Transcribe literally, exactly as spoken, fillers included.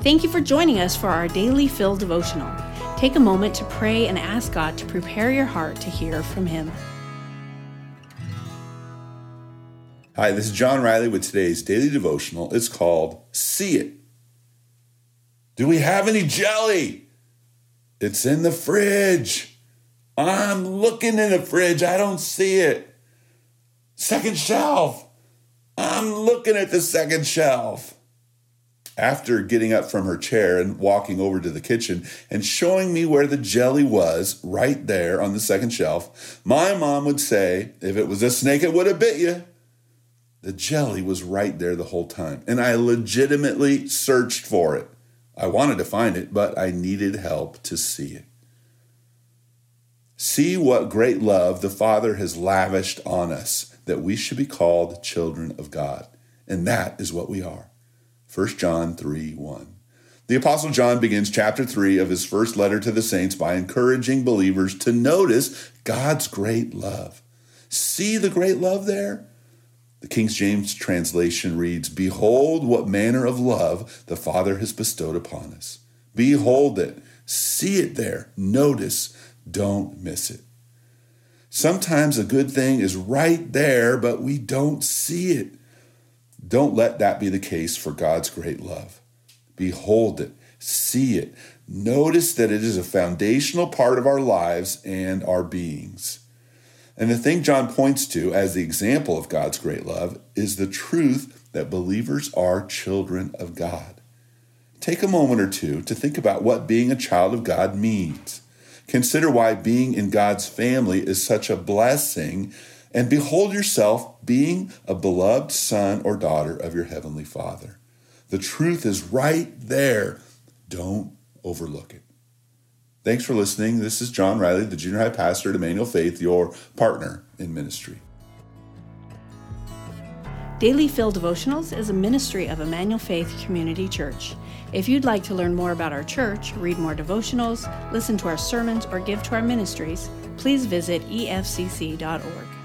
Thank you for joining us for our Daily Fill devotional. Take a moment to pray and ask God to prepare your heart to hear from Him. Hi, this is John Riley with today's Daily Devotional. It's called See It. Do we have any jelly? It's in the fridge. I'm looking in the fridge. I don't see it. Second shelf. I'm looking at the second shelf. After getting up from her chair and walking over to the kitchen and showing me where the jelly was right there on the second shelf, my mom would say, if it was a snake, it would have bit you. The jelly was right there the whole time, and I legitimately searched for it. I wanted to find it, but I needed help to see it. See what great love the Father has lavished on us, that we should be called children of God. And that is what we are. First John three one. The Apostle John begins chapter three of his first letter to the saints by encouraging believers to notice God's great love. See the great love there? The King James translation reads, "Behold what manner of love the Father has bestowed upon us." Behold it. See it there. Notice. Don't miss it. Sometimes a good thing is right there, but we don't see it. Don't let that be the case for God's great love. Behold it. See it. Notice that it is a foundational part of our lives and our beings. And the thing John points to as the example of God's great love is the truth that believers are children of God. Take a moment or two to think about what being a child of God means. Consider why being in God's family is such a blessing, and behold yourself being a beloved son or daughter of your heavenly Father. The truth is right there. Don't overlook it. Thanks for listening. This is John Riley, the junior high pastor at Emmanuel Faith, your partner in ministry. Daily Fill Devotionals is a ministry of Emmanuel Faith Community Church. If you'd like to learn more about our church, read more devotionals, listen to our sermons, or give to our ministries, please visit e f c c dot org.